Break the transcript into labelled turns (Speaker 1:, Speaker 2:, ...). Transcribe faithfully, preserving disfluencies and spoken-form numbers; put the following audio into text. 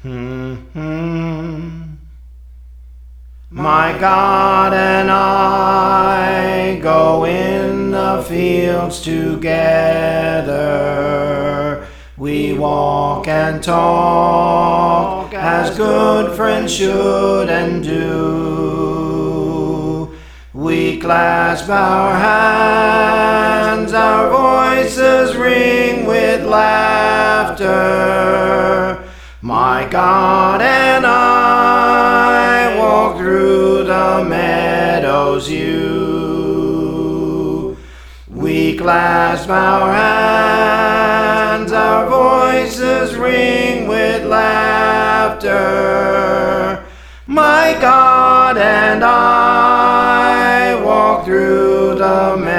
Speaker 1: Mm-hmm. My God and I go in the fields together. We walk and talk as good friends should and do. We clasp our hands, our voices ring with laughter. My God and I walk through the meadows you. We clasp our hands, our voices ring with laughter. My God and I walk through the meadows